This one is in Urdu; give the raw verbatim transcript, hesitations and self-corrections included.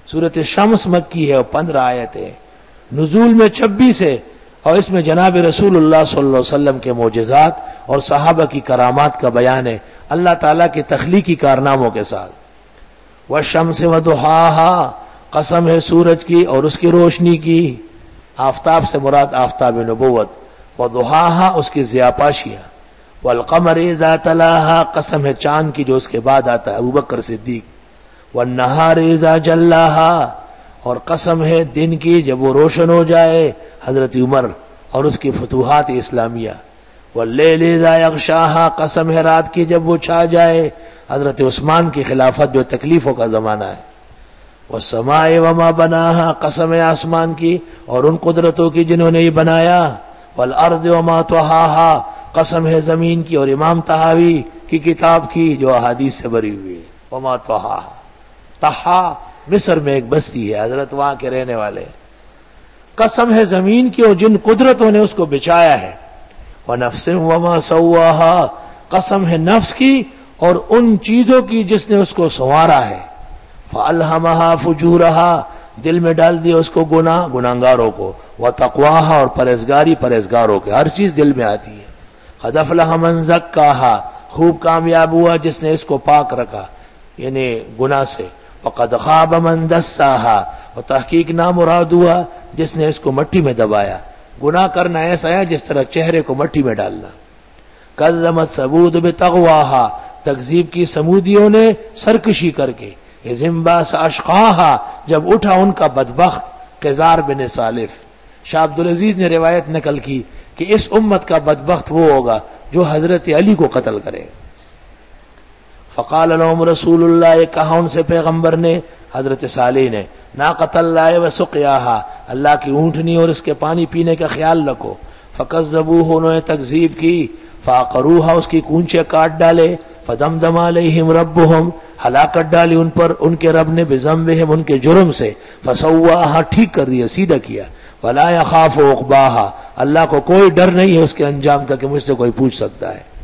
سورۃ شمس مکی ہے اور پندرہ آیتیں، نزول میں چھبیس ہے، اور اس میں جناب رسول اللہ صلی اللہ علیہ وسلم کے معجزات اور صحابہ کی کرامات کا بیان ہے اللہ تعالیٰ کے تخلیقی کارناموں کے ساتھ۔ والشمس وضحاها، قسم ہے سورج کی اور اس کی روشنی کی، آفتاب سے مراد آفتاب نبوت، وضحاها اس کی ضیاپاشیاں، والقمر اذا تلاها قسم ہے چاند کی جو اس کے بعد آتا ہے ابوبکر صدیق، والنہار اذا جلاها اور قسم ہے دن کی جب وہ روشن ہو جائے حضرت عمر اور اس کی فتوحات اسلامیہ، واللیل اذا یغشاها قسم ہے رات کی جب وہ چھا جائے حضرت عثمان کی خلافت جو تکلیفوں کا زمانہ ہے، والسماء وما بناها قسم ہے آسمان کی اور ان قدرتوں کی جنہوں نے یہ بنایا، والارض وما طحاها قسم ہے زمین کی اور امام طحاوی کی کتاب کی جو احادیث سے بری ہوئی ہے، وما طحاها طحا مصر میں ایک بستی ہے، حضرت وہاں کے رہنے والے، قسم ہے زمین کی اور جن قدرتوں نے اس کو بچایا ہے، وَنَفْسٍ وَمَا سَوَّاهَا قسم ہے نفس کی اور ان چیزوں کی جس نے اس کو سنوارا ہے، فَأَلْهَمَهَا فُجُورَهَا دل میں ڈال دیا اس کو گناہ گناہگاروں کو، وَتَقْوَاهَا اور پرہیزگاری پرہیزگاروں کے، ہر چیز دل میں آتی ہے، قَدْ أَفْلَحَ مَنْ زَكَّاهَا خوب کامیاب ہوا جس نے اس کو پاک رکھا یعنی گناہ سے، وَقَدْ خَابَ مَنْ دَسَّاهَا اور تحقیق نامراد ہوا جس نے اس کو مٹی میں دبایا، گناہ کرنا ایسا ہے جس طرح چہرے کو مٹی میں ڈالنا، کذبت ثمود بطغواها تکذیب کی سمودیوں نے سرکشی کر کے، اذ انبعث اشقاها جب اٹھا ان کا بدبخت قزار بن سالف۔ شاہ عبدالعزیز نے روایت نقل کی کہ اس امت کا بدبخت وہ ہوگا جو حضرت علی کو قتل کرے، فقال لهم رسول اللہ کہا ان سے پیغمبر نے حضرت صالح نے، ناقۃ اللہ وسقیاها اللہ کی اونٹنی اور اس کے پانی پینے کا خیال رکھو، فکذبوه انہوں نے تکذیب کی، فعقروها اس کی کونچے کاٹ ڈالے، فدمدم علیہم ربهم ہلاکت ڈالی ان پر ان کے رب نے، بذنبہم ان کے جرم سے، فسواها ٹھیک کر دیا سیدھا کیا، ولا يخاف عقباها اللہ کو کوئی ڈر نہیں ہے اس کے انجام کا کہ مجھ سے کوئی پوچھ سکتا ہے۔